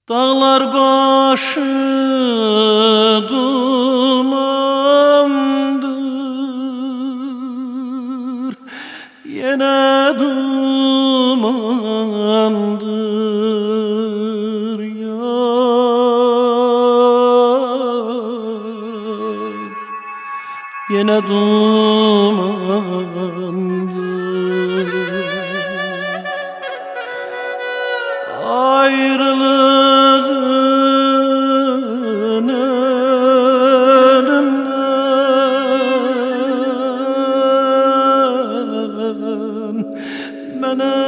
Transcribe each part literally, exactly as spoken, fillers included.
Dağlar başı dumandır, yine dumandır yar, yine dumandır. Ayrılığın elinden mene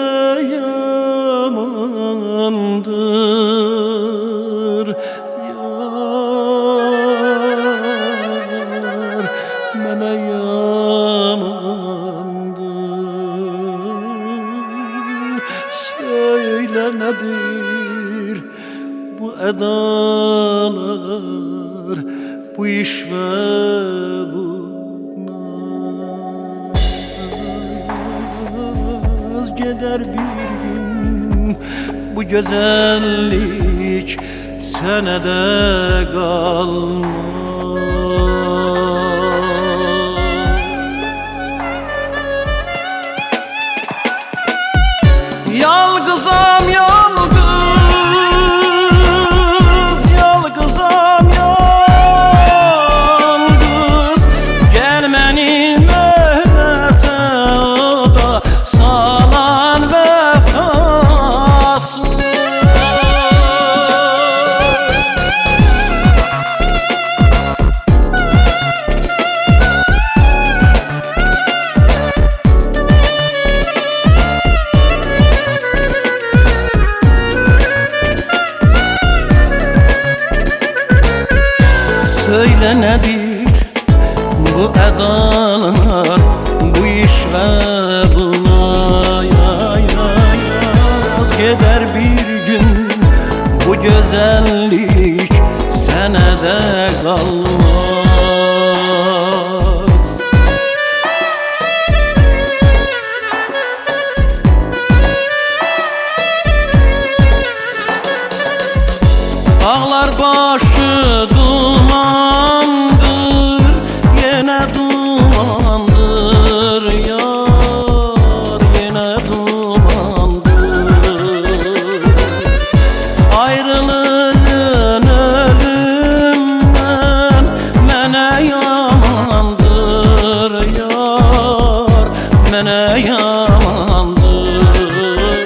yamandır yar, mene yamandır. Söyle nedir bu edalar, bu iş ve bu naz? Gider bir gün bu güzellik senede kalmaz. Yalgızam yalgız, yalgızam yalgız, gelmeni mühnete o da salan vefası. Söyle nedir bu edalar, bu iş ve buna yaz? Gider bir gün bu güzellik senede kalmaz. Dağlar başı dumandır, yine dumandır yar, yine dumandır. Ayrılığın ölümden mene yamandır yar, mene yamandır.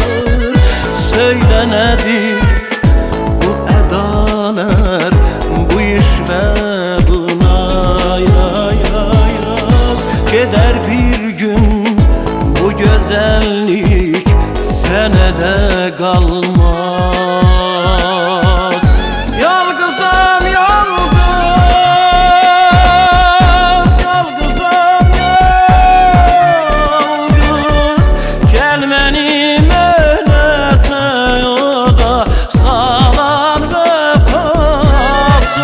Söyle nedir bu edalar, bu iş ve buna yaz? Gider bir gün bu güzellik senede kalmaz. Yalgızam yalgız, yalgızam yalgız, gelmeni mühnete o da salan vefası.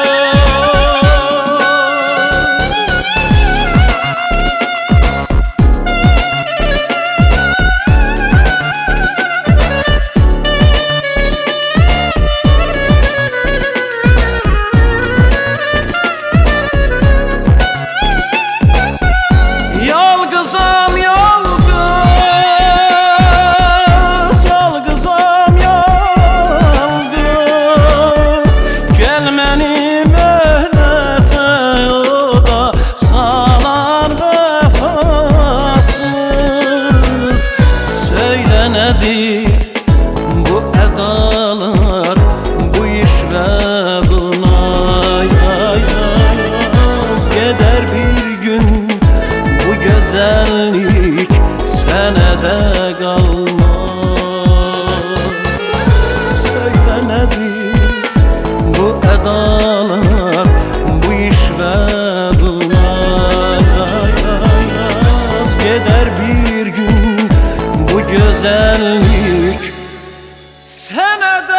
Yalgızam yalgız, yalgızam yalgız, gelmeni mühnete o da salan vefasız. Söyle nedir bu edalar, bu iş ve buna yaz? Gider bir gün bu güzellik senede kalmaz. Söyle nedir bu edalar, bu iş ve buna yaz? Gider bir gün bu güzellik senede